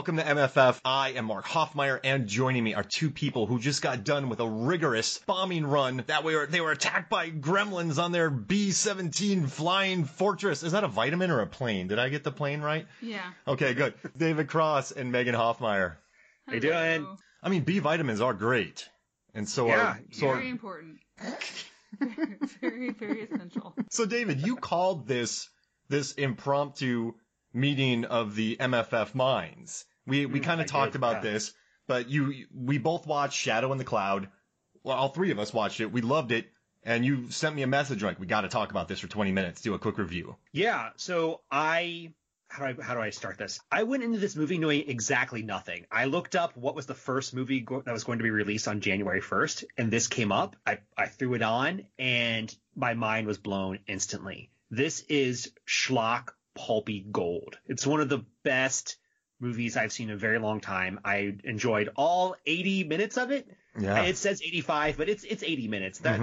welcome to MFF. I am Mark Hoffmeyer, and joining me are two people who just got done with a rigorous bombing run. They were attacked by gremlins on their B-17 flying fortress. Is that a vitamin or a plane? Did I get the plane right? Yeah. Okay, good. David Cross and Megan Hoffmeyer. How you doing? I mean, B vitamins are great, and so very important. very, very essential. So, David, you called this impromptu meeting of the MFF minds. We kind of talked about this, but we both watched Shadow in the Cloud. Well, all three of us watched it. We loved it. And you sent me a message like, we got to talk about this for 20 minutes, do a quick review. Yeah. So how do I start this? I went into this movie knowing exactly nothing. I looked up what was the first movie that was going to be released on January 1st, and this came up. I threw it on, and my mind was blown instantly. This is schlock pulpy gold. It's one of the best movies I've seen in a very long time. I enjoyed all 80 minutes of it. Yeah. It says 85, but it's 80 minutes. That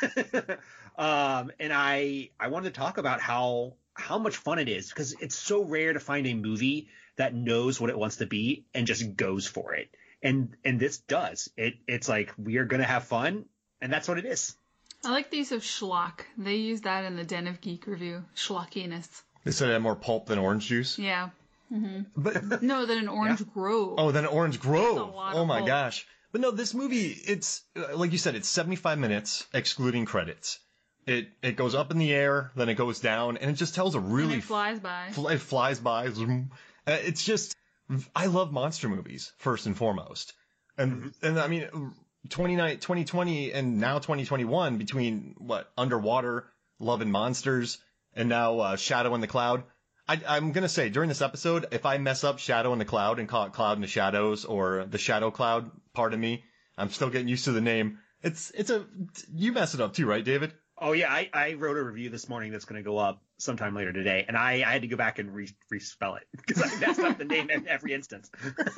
and I wanted to talk about how much fun it is, because it's so rare to find a movie that knows what it wants to be and just goes for it. And this does. It's like, we are going to have fun, and that's what it is. I like the use of schlock. They use that in the Den of Geek review. Schlockiness. They said it had more pulp than orange juice? Yeah. Mm-hmm. But no, than an Orange Grove. Oh, than an Orange Grove. Oh my gosh. But no, this movie, it's, like you said, it's 75 minutes, excluding credits. It goes up in the air, then it goes down, and it just tells a really... And it flies by. It flies by. It's just... I love monster movies, first and foremost. And I mean, 2020 and now 2021, between, Underwater, Love and Monsters, and now Shadow in the Cloud. I'm going to say, during this episode, if I mess up Shadow in the Cloud and call it Cloud in the Shadows, or the Shadow Cloud, pardon me, I'm still getting used to the name. You mess it up too, right, David? Oh, yeah, I wrote a review this morning that's going to go up sometime later today, and I had to go back and respell it, because I messed up the name in every instance.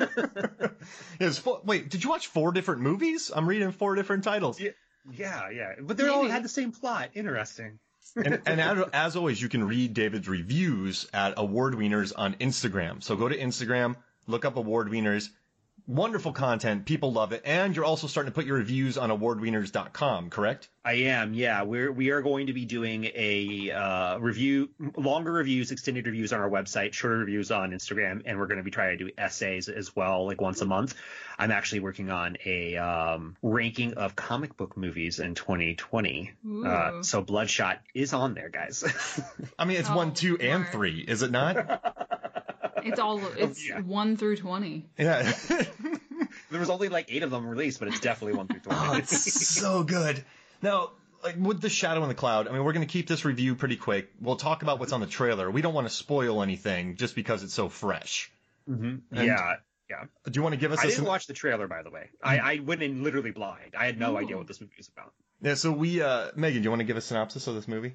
Wait, did you watch 4 different movies? I'm reading 4 different titles. Yeah. But they all had the same plot. Interesting. and as always, you can read David's reviews at Award Wieners on Instagram. So go to Instagram, look up Award Wieners. Wonderful content. People love it. And you're also starting to put your reviews on awardwieners.com, correct? I am, yeah. We are going to be doing a longer reviews, extended reviews on our website, shorter reviews on Instagram, and we're going to be trying to do essays as well, like once a month. I'm actually working on a ranking of comic book movies in 2020. So Bloodshot is on there, guys. I mean, it's 1, 2, and 3, is it not? It's 1 through 20. Yeah. There was only like 8 of them released, but it's definitely 1 through 20. Oh, it's so good. Now, like with the Shadow in the Cloud, I mean, we're going to keep this review pretty quick. We'll talk about what's on the trailer. We don't want to spoil anything just because it's so fresh. Mm-hmm. Yeah. Do you want to give us? I didn't watch the trailer, by the way. I went in literally blind. I had no idea what this movie was about. Yeah. So Megan, do you want to give a synopsis of this movie?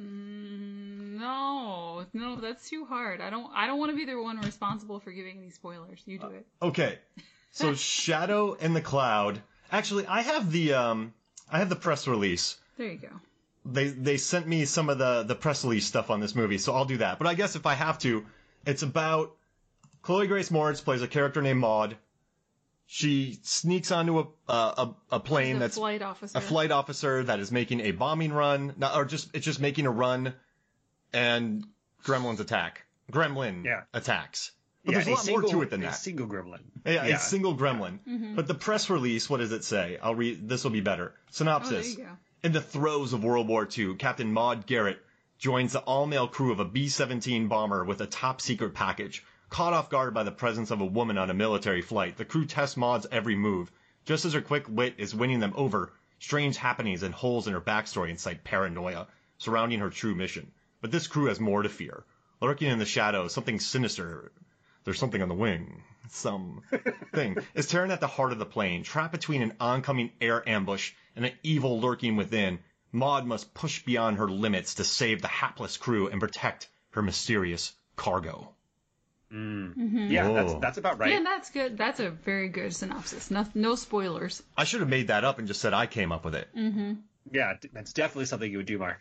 No, that's too hard. I don't want to be the one responsible for giving any spoilers. You do it. Okay. So Shadow in the Cloud. Actually, I have the press release. There you go. They sent me some of the press release stuff on this movie, so I'll do that. But I guess if I have to, it's about Chloe Grace Moretz plays a character named Maud. She sneaks onto a plane that's a flight officer that is making a bombing run, it's just making a run, and Gremlin attacks. But there's a lot more to it than that. A single gremlin. Yeah, a single gremlin. Mm-hmm. But the press release, what does it say? I'll read. This will be better. Synopsis. There you go. In the throes of World War II, Captain Maud Garrett joins the all-male crew of a B-17 bomber with a top-secret package. Caught off guard by the presence of a woman on a military flight, the crew tests Maud's every move. Just as her quick wit is winning them over, strange happenings and holes in her backstory incite paranoia surrounding her true mission. But this crew has more to fear. Lurking in the shadows, something sinister. There's something on the wing. Something is tearing at the heart of the plane. Trapped between an oncoming air ambush and an evil lurking within, Maud must push beyond her limits to save the hapless crew and protect her mysterious cargo. Mm-hmm. Yeah, that's about right. Yeah, that's good. That's a very good synopsis. No spoilers. I should have made that up and just said I came up with it. Mm-hmm. Yeah, that's definitely something you would do, Mark.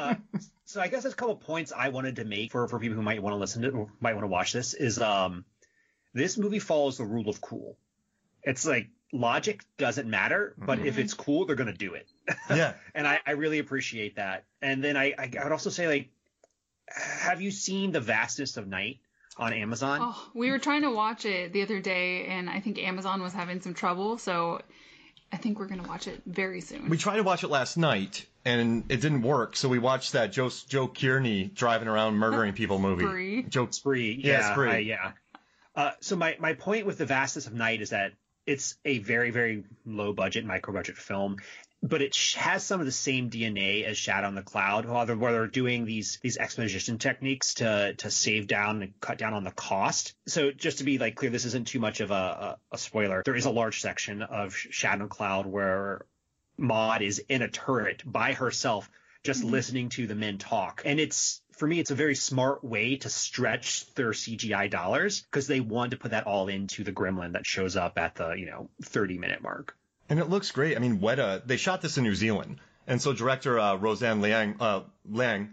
So I guess there's a couple points I wanted to make for people who might want to listen to, or might want to watch this is, This movie follows the rule of cool. It's like logic doesn't matter, but if it's cool, they're going to do it. Yeah. And I really appreciate that. And then I would also say, like, have you seen The Vastness of Night on Amazon? Oh, we were trying to watch it the other day, and I think Amazon was having some trouble, so I think we're going to watch it very soon. We tried to watch it last night, and it didn't work, so we watched that Joe Kearney driving around murdering people movie. Spree. Yeah, Spree. Yeah. So my point with The Vastness of Night is that it's a very, very low budget, micro budget film, but it has some of the same DNA as Shadow on the Cloud, where they're doing these exposition techniques to save down and cut down on the cost. So just to be like clear, this isn't too much of a spoiler. There is a large section of Shadow on the Cloud where Maud is in a turret by herself, just listening to the men talk. And for me, it's a very smart way to stretch their CGI dollars because they want to put that all into the gremlin that shows up at the 30-minute mark. And it looks great. I mean, Weta, they shot this in New Zealand. And so director Roseanne Liang,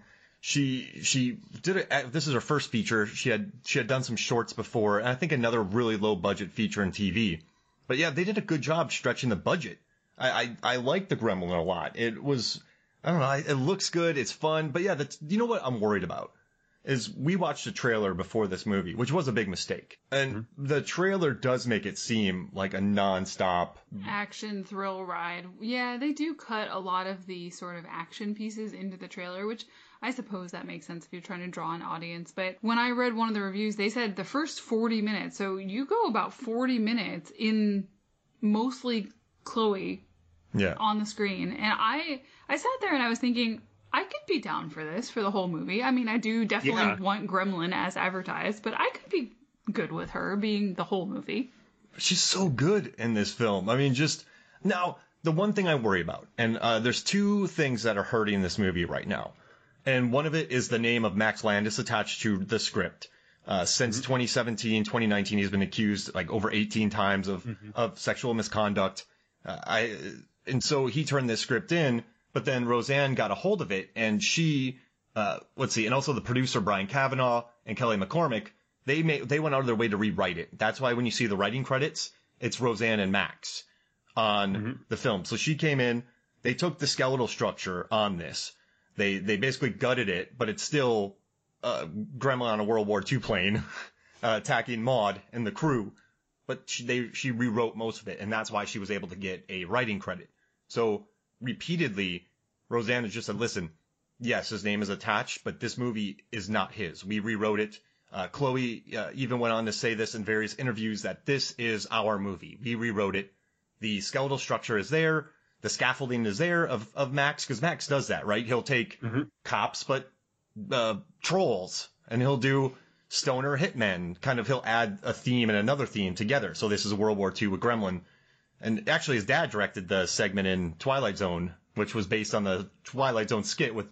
she did it. This is her first feature. She had done some shorts before, and I think another really low budget feature in TV. But yeah, they did a good job stretching the budget. I like the Gremlin a lot. It was, I don't know, it looks good, it's fun. But yeah, you know what I'm worried about? Is we watched a trailer before this movie, which was a big mistake. And the trailer does make it seem like a nonstop action thrill ride. Yeah, they do cut a lot of the sort of action pieces into the trailer, which I suppose that makes sense if you're trying to draw an audience. But when I read one of the reviews, they said the first 40 minutes. So you go about 40 minutes in mostly Chloe on the screen. And I sat there and I was thinking, I could be down for this for the whole movie. I mean, I do definitely want Gremlin as advertised, but I could be good with her being the whole movie. She's so good in this film. I mean, now, the one thing I worry about, and there's two things that are hurting this movie right now. And one of it is the name of Max Landis attached to the script. Since 2017, 2019, he's been accused like over 18 times of sexual misconduct. And so he turned this script in. But then Roseanne got a hold of it, and she, and also the producer Brian Cavanaugh and Kelly McCormick, they went out of their way to rewrite it. That's why when you see the writing credits, it's Roseanne and Max on the film. So she came in, they took the skeletal structure on this. They basically gutted it, but it's still Gremlin on a World War II plane attacking Maud and the crew. But she rewrote most of it, and that's why she was able to get a writing credit. So repeatedly, Roseanne has just said, listen, yes, his name is attached, but this movie is not his. We rewrote it. Chloe even went on to say this in various interviews that this is our movie. We rewrote it. The skeletal structure is there. The scaffolding is there of Max, because Max does that, right? He'll take cops, but trolls, and he'll do stoner hitmen. Kind of he'll add a theme and another theme together. So this is World War II with Gremlin. And actually, his dad directed the segment in Twilight Zone, which was based on the Twilight Zone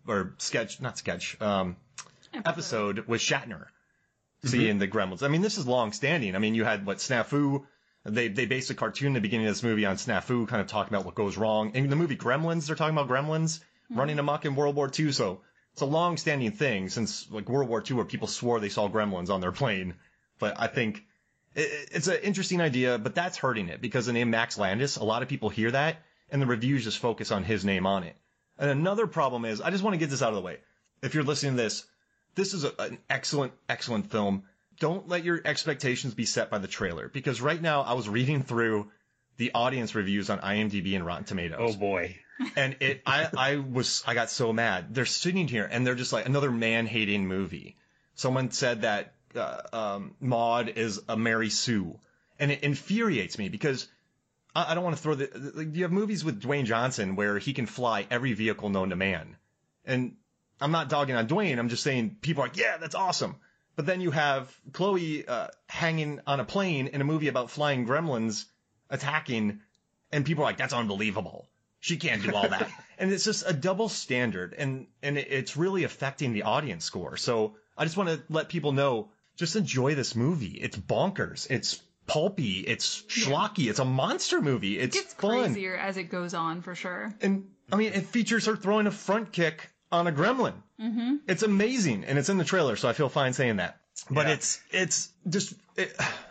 episode with Shatner, seeing the Gremlins. I mean, this is long-standing. I mean, you had, Snafu. They based a cartoon in the beginning of this movie on Snafu, kind of talking about what goes wrong. In the movie Gremlins, they're talking about gremlins running amok in World War II. So it's a long-standing thing since, World War II, where people swore they saw gremlins on their plane. But I think it's an interesting idea, but that's hurting it because the name Max Landis, a lot of people hear that, and the reviews just focus on his name on it. And another problem is, I just want to get this out of the way. If you're listening to this is an excellent, excellent film. Don't let your expectations be set by the trailer, because right now I was reading through the audience reviews on IMDb and Rotten Tomatoes. Oh boy. And I got so mad. They're sitting here and they're just like, another man-hating movie. Someone said that Maud is a Mary Sue, and it infuriates me because I don't want to throw you have movies with Dwayne Johnson where he can fly every vehicle known to man, and I'm not dogging on Dwayne. I'm just saying people are like, yeah, that's awesome. But then you have Chloe hanging on a plane in a movie about flying gremlins attacking, and people are like, that's unbelievable. She can't do all that. And it's just a double standard, and it's really affecting the audience score. So I just want to let people know, just enjoy this movie. It's bonkers. It's pulpy. It's schlocky. It's a monster movie. It's It gets fun. crazier as it goes on, for sure. And, I mean, it features her throwing a front kick on a gremlin. Mm-hmm. It's amazing, and it's in the trailer, so I feel fine saying that. But it's just...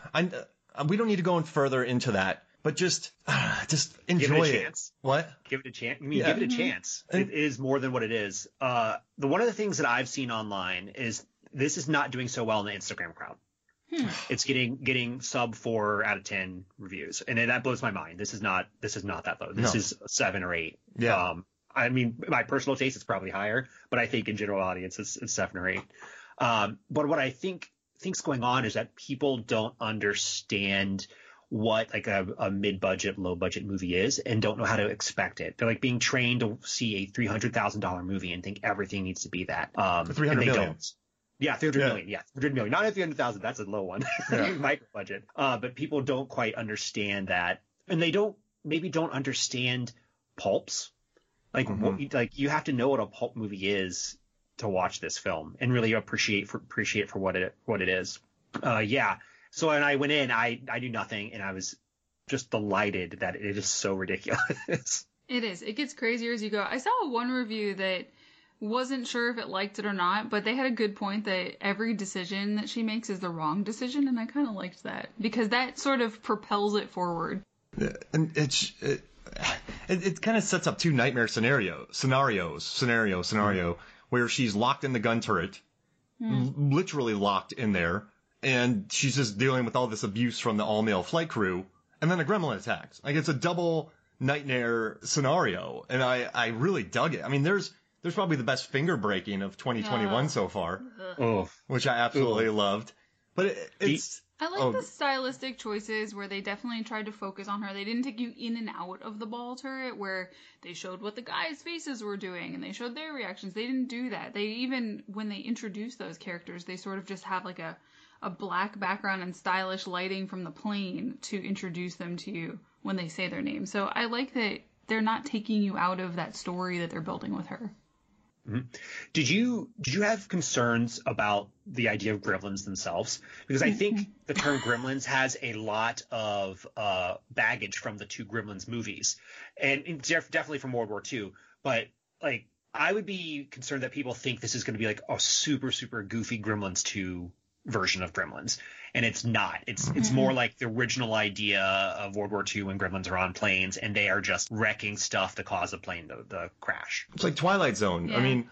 We don't need to go in further into that, but just enjoy Give it a chance. What? Give it a chance. I mean, give it a chance. It is more than what it is. One of the things that I've seen online is this is not doing so well in the Instagram crowd. It's getting sub 4 out of 10 reviews, and that blows my mind. This is not that low. This is 7 or 8. Yeah. I mean, my personal taste is probably higher, but I think in general audience it's 7 or 8. But what I think's going on is that people don't understand what like a mid-budget, low-budget movie is and don't know how to expect it. They're like being trained to see a $300,000 movie and think everything needs to be that. 300 million. Don't. Yeah, 300 million. Yeah, 300 million. Not at 300,000. That's a low one. Micro budget. But people don't quite understand that, and they don't understand pulps. Like like you have to know what a pulp movie is to watch this film and really appreciate for what it is. Yeah. So when I went in, I knew nothing, and I was just delighted that it is so ridiculous. It is. It gets crazier as you go. I saw one review that wasn't sure if it liked it or not, but they had a good point that every decision that she makes is the wrong decision, and I kind of liked that because that sort of propels it forward. And it kind of sets up two nightmare scenarios, where she's locked in the gun turret, literally locked in there, and she's just dealing with all this abuse from the all-male flight crew, and then a gremlin attacks. Like, it's a double nightmare scenario, and I really dug it. I mean, there's probably the best finger breaking of 2021 so far, which I absolutely loved. But it's... I like the stylistic choices where they definitely tried to focus on her. They didn't take you in and out of the ball turret where they showed what the guys' faces were doing and they showed their reactions. They didn't do that. They even, when they introduced those characters, they sort of just have like a black background and stylish lighting from the plane to introduce them to you when they say their name. So I like that they're not taking you out of that story that they're building with her. Mm-hmm. Did you have concerns about the idea of gremlins themselves? Because I think the term gremlins has a lot of baggage from the two Gremlins movies, and definitely from World War II. But like, I would be concerned that people think this is going to be like a super, super goofy Gremlins 2 version of Gremlins, and it's not. It's more like the original idea of World War II when gremlins are on planes and they are just wrecking stuff to cause a plane to crash. It's like Twilight Zone. Yeah. I mean,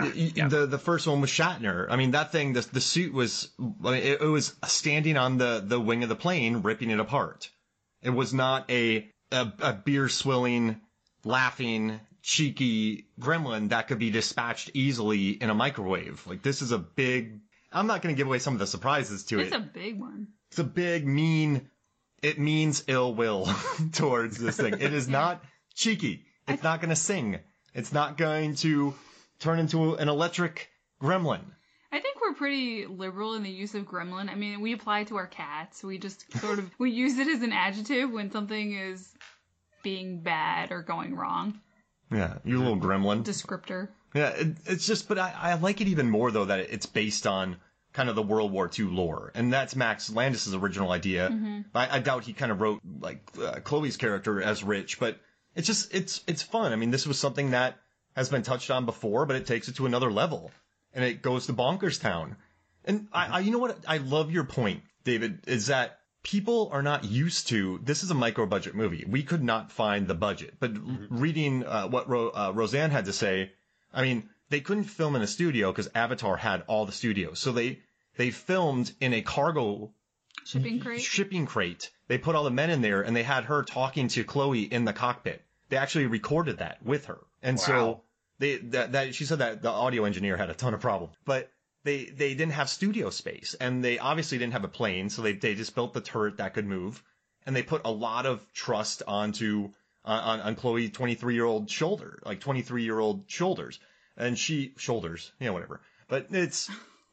the first one was Shatner. I mean, that thing, the suit was, I mean, it was standing on the wing of the plane, ripping it apart. It was not a beer swilling, laughing, cheeky gremlin that could be dispatched easily in a microwave. Like, this is a big... I'm not going to give away some of the surprises to it. It's a big one. It's a big, mean, it means ill will towards this thing. It is not cheeky. It's not going to sing. It's not going to turn into an electric gremlin. I think we're pretty liberal in the use of gremlin. I mean, we apply it to our cats. We just sort of, we use it as an adjective when something is being bad or going wrong. Yeah, you little gremlin. Descriptor. Yeah, it's just, but I like it even more, though, that it's based on kind of the World War II lore. And that's Max Landis' original idea. Mm-hmm. I doubt he kind of wrote, like, Chloe's character as Rich, but it's just, it's fun. I mean, this was something that has been touched on before, but it takes it to another level. And it goes to Bonkers Town. And I you know what? I love your point, David, is that people are not used to, this is a micro-budget movie. We could not find the budget. But reading what Roseanne had to say, I mean, they couldn't film in a studio because Avatar had all the studios. So they filmed in a cargo shipping crate. They put all the men in there and they had her talking to Chloe in the cockpit. They actually recorded that with her. And so she said that the audio engineer had a ton of problems, but they didn't have studio space and they obviously didn't have a plane. So they just built the turret that could move and they put a lot of trust onto on Chloe 23-year-old shoulder, like 23-year-old shoulders, and shoulders, yeah, whatever. But it's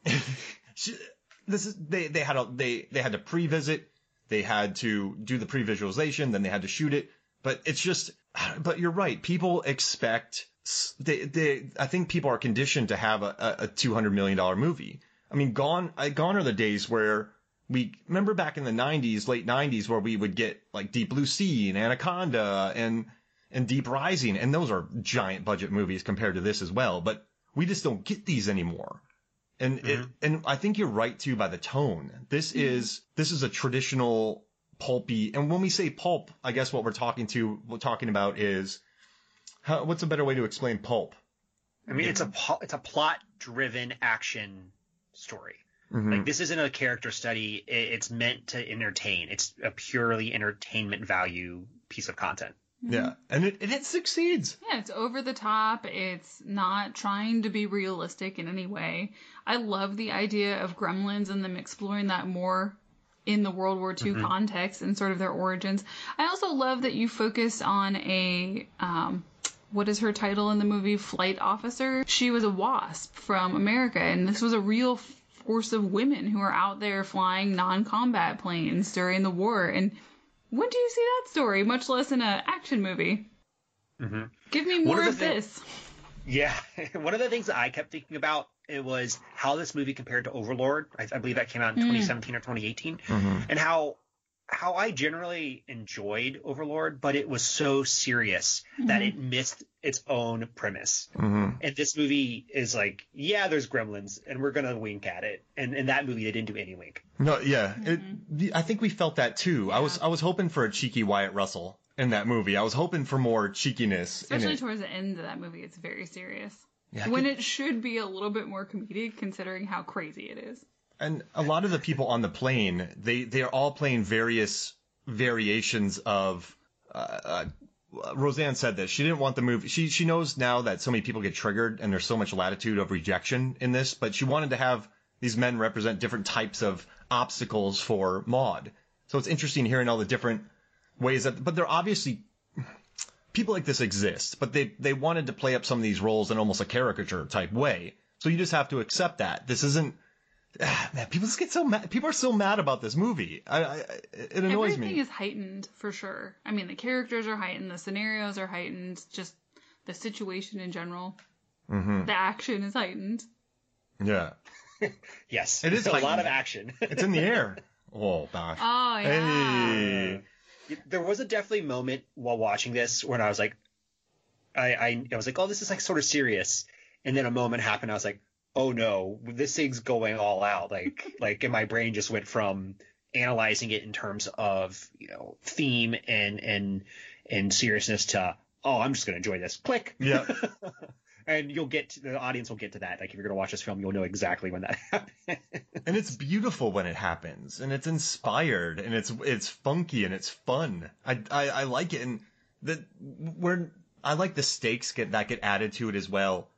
they had to pre-visit, they had to do the pre-visualization, then they had to shoot it. But it's just, but you're right. People expect I think people are conditioned to have a $200 million movie. I mean, gone are the days where. We remember back in the 90s, late 90s, where we would get like Deep Blue Sea and Anaconda and Deep Rising. And those are giant budget movies compared to this as well. But we just don't get these anymore. And I think you're right too by the tone. This is a traditional pulpy, and when we say pulp, I guess what we're talking about is what's a better way to explain pulp? I mean, it's a plot-driven action story. Like, this isn't a character study. It's meant to entertain. It's a purely entertainment value piece of content. Yeah, and it succeeds. Yeah, it's over the top. It's not trying to be realistic in any way. I love the idea of gremlins and them exploring that more in the World War II context and sort of their origins. I also love that you focus on a, what is her title in the movie? Flight officer. She was a WASP from America, and this was a real force of women who are out there flying non-combat planes during the war. And when do you see that story, much less in an action movie? Give me more of this. Yeah. One of the things that I kept thinking about, it was how this movie compared to Overlord. I believe that came out in 2017 or 2018. And how I generally enjoyed Overlord, but it was so serious that it missed its own premise. And this movie is like, yeah, there's gremlins, and we're going to wink at it. And in that movie, they didn't do any wink. No, yeah. I think we felt that too. Yeah. I was hoping for a cheeky Wyatt Russell in that movie. I was hoping for more cheekiness. Especially towards the end of that movie, it's very serious. Yeah, when it should be a little bit more comedic, considering how crazy it is. And a lot of the people on the plane, they are all playing various variations of. Roseanne said this. She didn't want the movie. She knows now that so many people get triggered and there's so much latitude of rejection in this, but she wanted to have these men represent different types of obstacles for Maude. So it's interesting hearing all the different ways that. But they're obviously. People like this exist, but they wanted to play up some of these roles in almost a caricature type way. So you just have to accept that. This isn't. Man, people just get so mad. People are so mad about this movie. It annoys Everything me. is heightened for sure. I mean, the characters are heightened, the scenarios are heightened, just the situation in general. The action is heightened. Yeah. Yes. It is a lot of action. It's in the air. Oh gosh. Oh yeah. Hey. There was a definitely moment while watching this when I was like, I was like, oh, this is like sort of serious, and then a moment happened. I was like, oh no, this thing's going all out. Like, and my brain just went from analyzing it in terms of, theme and seriousness to, oh, I'm just gonna enjoy this. Click. Yeah. And the audience will get to that. Like, if you're gonna watch this film, you'll know exactly when that happens. And it's beautiful when it happens, and it's inspired, and it's funky, and it's fun. I like it, and I like the stakes get added to it as well.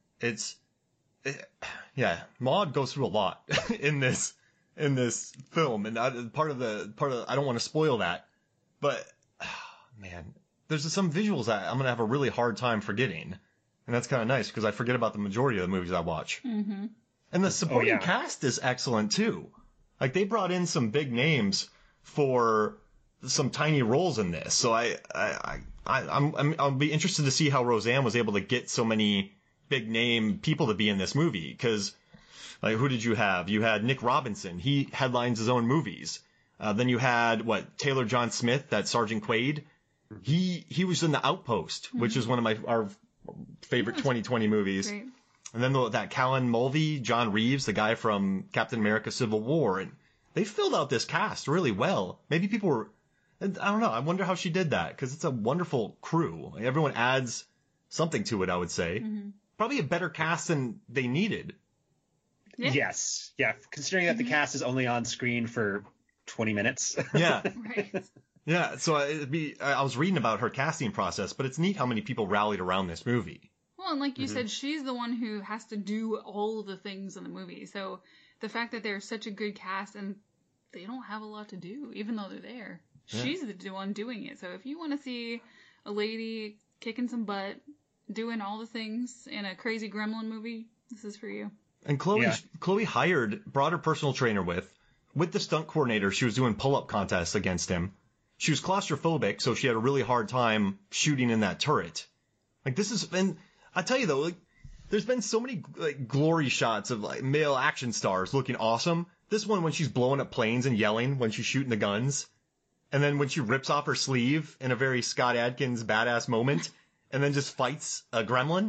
Yeah, Maude goes through a lot in this film, and part of I don't want to spoil that, but man, there's some visuals that I'm gonna have a really hard time forgetting. And that's kind of nice because I forget about the majority of the movies I watch. And the supporting cast is excellent too. Like, they brought in some big names for some tiny roles in this. So I'll be interested to see how Roseanne was able to get so many big name people to be in this movie. Because, like, who did you have? You had Nick Robinson. He headlines his own movies. Then you had Taylor John Smith, that Sergeant Quaid. He was in The Outpost, which is one of our favorite 2020 movies. Great. And then that Callan Mulvey, John Reeves, the guy from Captain America Civil War. And they filled out this cast really well. Maybe people were, I don't know, I wonder how she did that, because it's a wonderful crew. Like, everyone adds something to it, I would say. Probably a better cast than they needed. Yeah. Yes. Yeah. Considering that the cast is only on screen for 20 minutes. Yeah. Right. Yeah, so I was reading about her casting process, but it's neat how many people rallied around this movie. Well, and like you said, she's the one who has to do all the things in the movie. So the fact that they're such a good cast and they don't have a lot to do, even though they're there. Yeah. She's the one doing it. So if you want to see a lady kicking some butt, doing all the things in a crazy gremlin movie, this is for you. And Chloe brought her personal trainer with the stunt coordinator. She was doing pull-up contests against him. She was claustrophobic, so she had a really hard time shooting in that turret. Like, this is, and I tell you though, like, there's been so many glory shots of male action stars looking awesome. This one, when she's blowing up planes and yelling when she's shooting the guns, and then when she rips off her sleeve in a very Scott Adkins badass moment, and then just fights a gremlin.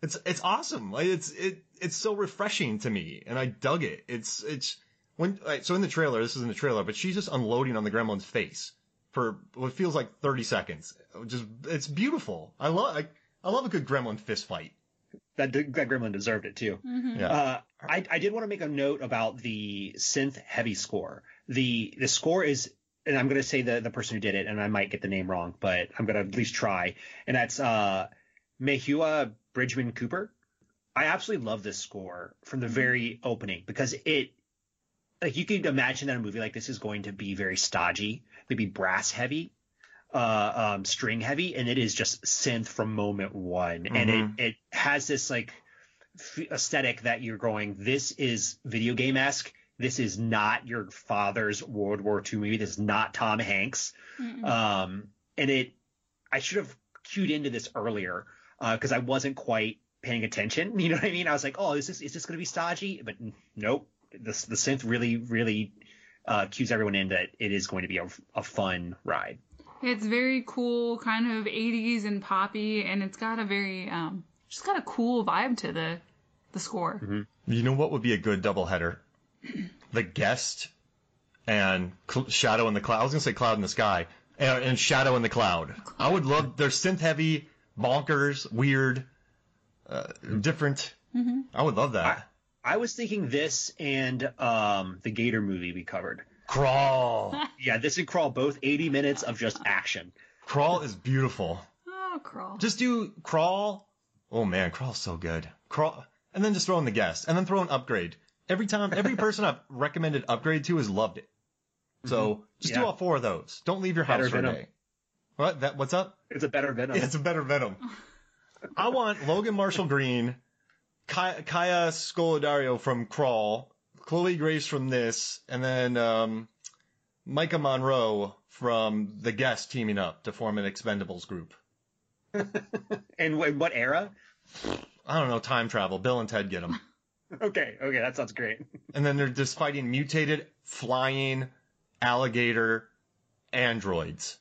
It's awesome. Like it's so refreshing to me, and I dug it. It's so in the trailer, this is in the trailer, but she's just unloading on the gremlin's face for what feels like 30 seconds. It's beautiful. I love a good gremlin fist fight. That gremlin deserved it too. Mm-hmm. Yeah. I did want to make a note about the synth heavy score. The score is, and I'm going to say the person who did it, and I might get the name wrong, but I'm going to at least try. And that's Mehua Bridgman Cooper. I absolutely love this score from the very opening because like you could imagine that a movie like this is going to be very stodgy, maybe brass heavy, string heavy, and it is just synth from moment one. Mm-hmm. And it has this like aesthetic that you're going, this is video game-esque. This is not your father's World War II movie. This is not Tom Hanks. Mm-mm. And I should have cued into this earlier because I wasn't quite paying attention. You know what I mean? I was like, oh, is this going to be stodgy? But nope. The synth really, really cues everyone in that it is going to be a fun ride. It's very cool, kind of 80s and poppy, and it's got a very just got a cool vibe to the score. Mm-hmm. You know what would be a good doubleheader? The Guest and Shadow in the Cloud. I was gonna say Cloud in the Sky and Shadow in the Cloud. I would love. They're synth heavy, bonkers, weird, different. Mm-hmm. I would love that. I was thinking this and the Gator movie we covered. Crawl. Yeah, this and Crawl, both 80 minutes of just action. Crawl is beautiful. Oh, Crawl. Just do Crawl. Oh man, Crawl's so good. Crawl, and then just throw in the Guest, and then throw in Upgrade. Every person I've recommended Upgrade to has loved it. So just do all 4 of those. Don't leave your house Better for a Venom. day. What? What's up? It's a better Venom. It's a better Venom. I want Logan Marshall Green, Kaya Scolodario from Crawl, Chloe Grace from this, and then Micah Monroe from The Guest teaming up to form an Expendables group. And what era? I don't know, time travel. Bill and Ted get them. Okay, that sounds great. And then they're just fighting mutated, flying, alligator androids.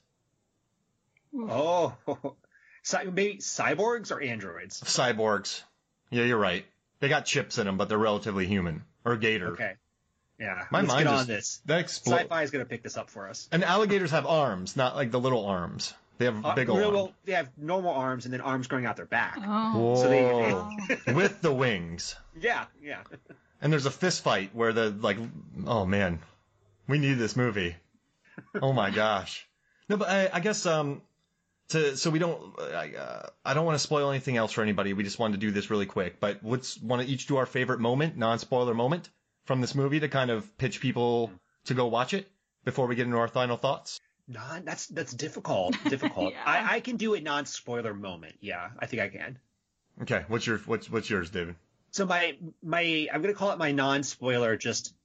Oh, maybe cyborgs or androids? Cyborgs. Yeah, you're right. They got chips in them, but they're relatively human. Or gator. Okay. Yeah, My let's mind get just, on this. That explodes. Sci-fi is going to pick this up for us. And alligators have arms, not like the little arms. They have big old arms. Well, they have normal arms and then arms growing out their back. Oh. So Whoa. With the wings. Yeah. And there's a fist fight where oh man, we need this movie. Oh my gosh. No, but I guess so we don't. I don't want to spoil anything else for anybody. We just wanted to do this really quick. But let's want to each do our favorite moment, non-spoiler moment from this movie to kind of pitch people to go watch it before we get into our final thoughts. That's difficult. Yeah. I can do a non-spoiler moment. Yeah, I think I can. Okay, what's yours, David? So I'm gonna call it my non-spoiler, just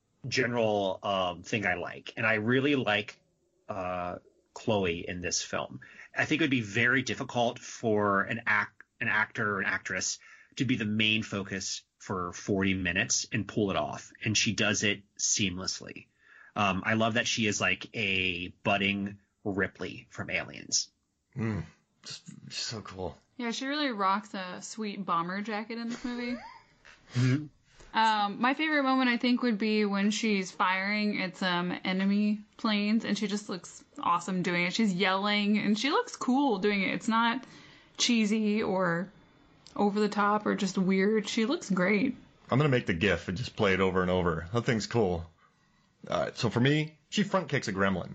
general thing I like, and I really like Chloe in this film. I think it would be very difficult for an actor or an actress to be the main focus for 40 minutes and pull it off, and she does it seamlessly. I love that she is like a budding Ripley from Aliens. Just so cool. Yeah, she really rocks a sweet bomber jacket in this movie. Mm-hmm. My favorite moment, I think, would be when she's firing at some enemy planes, and she just looks awesome doing it. She's yelling, and she looks cool doing it. It's not cheesy or over the top or just weird. She looks great. I'm going to make the GIF and just play it over and over. That thing's cool. So for me, she front kicks a gremlin.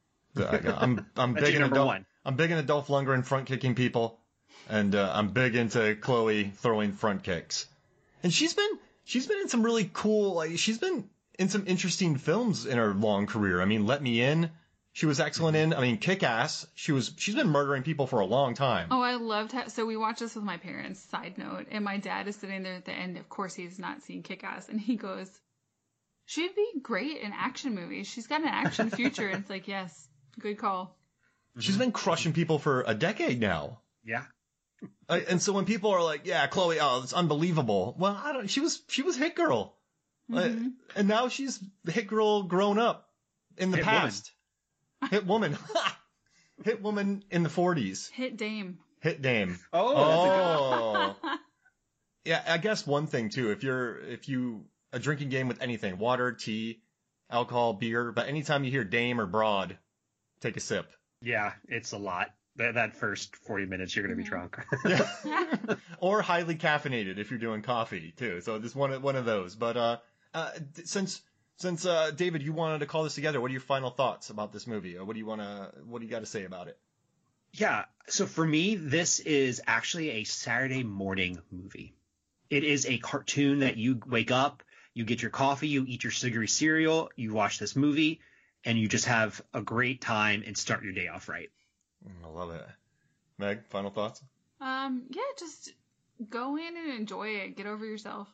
I'm big into I'm big into Dolph Lundgren front kicking people, and I'm big into Chloe throwing front kicks. And she's been in some really cool. She's been in some interesting films in her long career. I mean, Let Me In, she was excellent in. I mean, Kick-Ass. She's been murdering people for a long time. Oh, I loved how. So we watched this with my parents. Side note, and my dad is sitting there at the end. Of course, he's not seen Kick-Ass, and he goes, "She'd be great in action movies. She's got an action future." And it's like, yes, good call. She's been crushing people for a decade now. Yeah. And so when people are like, "Yeah, Chloe, oh, it's unbelievable." Well, she was Hit Girl, and now she's Hit Girl grown up in the past. Hit Woman. Hit Woman in the 40s. Hit Dame. Hit Dame. Oh, that's a good one. Yeah, I guess one thing too, if you a drinking game with anything, water, tea, alcohol, beer, but anytime you hear dame or broad, take a sip. Yeah, it's a lot. That first 40 minutes, you're going to be drunk. Yeah. Or highly caffeinated if you're doing coffee too. So just one of those. But since David, you wanted to call this together, what are your final thoughts about this movie? Or what do you got to say about it? Yeah, so for me, this is actually a Saturday morning movie. It is a cartoon that you wake up, you get your coffee, you eat your sugary cereal, you watch this movie, and you just have a great time and start your day off right. I love it. Meg, final thoughts? Yeah, just go in and enjoy it. Get over yourself.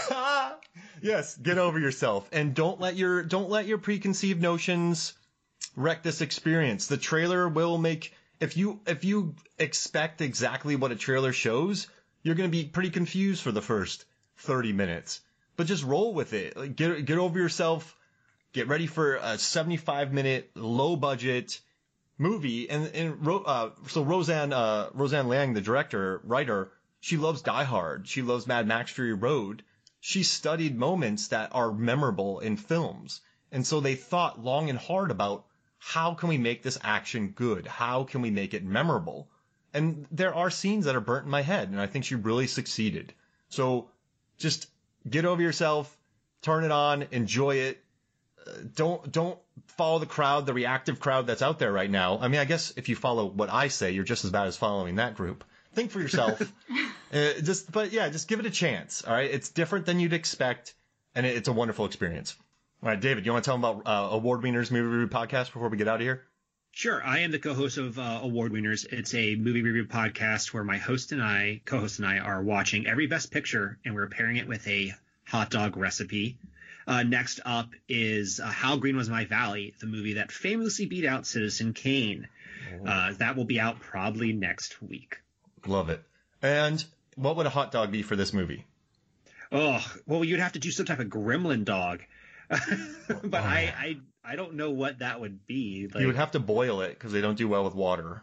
Yes, get over yourself, and don't let your preconceived notions wreck this experience. The trailer will make if you expect exactly what a trailer shows, you're going to be pretty confused for the first 30 minutes. But just roll with it. Like, get over yourself. Get ready for a 75-minute low budget movie. So Roseanne Liang, the writer, she loves Die Hard. She loves Mad Max Fury Road. She studied moments that are memorable in films. And so they thought long and hard about how can we make this action good? How can we make it memorable? And there are scenes that are burnt in my head, and I think she really succeeded. So just get over yourself, turn it on, enjoy it. Don't follow the crowd, the reactive crowd that's out there right now. I mean, I guess if you follow what I say, you're just as bad as following that group. Think for yourself. Just give it a chance. All right, it's different than you'd expect, and it's a wonderful experience. All right, David, you want to tell them about Award Wieners Movie Review Podcast before we get out of here? Sure. I am the co-host of Award Wieners. It's a movie review podcast where my co-host and I are watching every Best Picture, and we're pairing it with a hot dog recipe. Next up is How Green Was My Valley, the movie that famously beat out Citizen Kane. That will be out probably next week. Love it. And what would a hot dog be for this movie? Oh, well, you'd have to do some type of gremlin dog. But I don't know what that would be. You would have to boil it because they don't do well with water.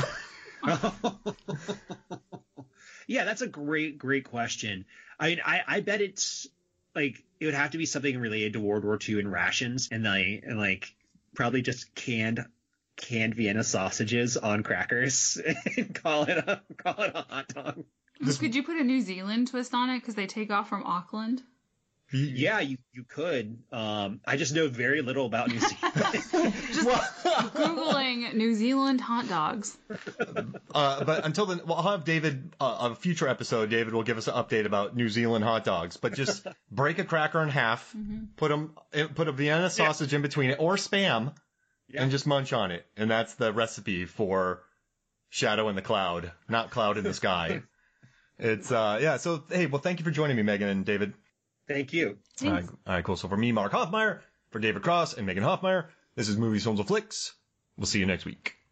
Yeah, that's a great question. I mean, I bet it's like it would have to be something related to World War II and rations, and probably just canned Vienna sausages on crackers and call it a hot dog. Could you put a New Zealand twist on it because they take off from Auckland? Yeah, you could. I just know very little about New Zealand. Googling New Zealand hot dogs. But until then, I'll have David, on a future episode, David will give us an update about New Zealand hot dogs. But just break a cracker in half, put a Vienna sausage in between it, or Spam, and just munch on it. And that's the recipe for Shadow in the Cloud, not Cloud in the Sky. It's, so, hey, well, thank you for joining me, Megan and David. Thank you. All right, cool. So for me, Mark Hoffmeyer, for David Cross and Megan Hoffmeyer, this is Movies, Films, and Flicks. We'll see you next week.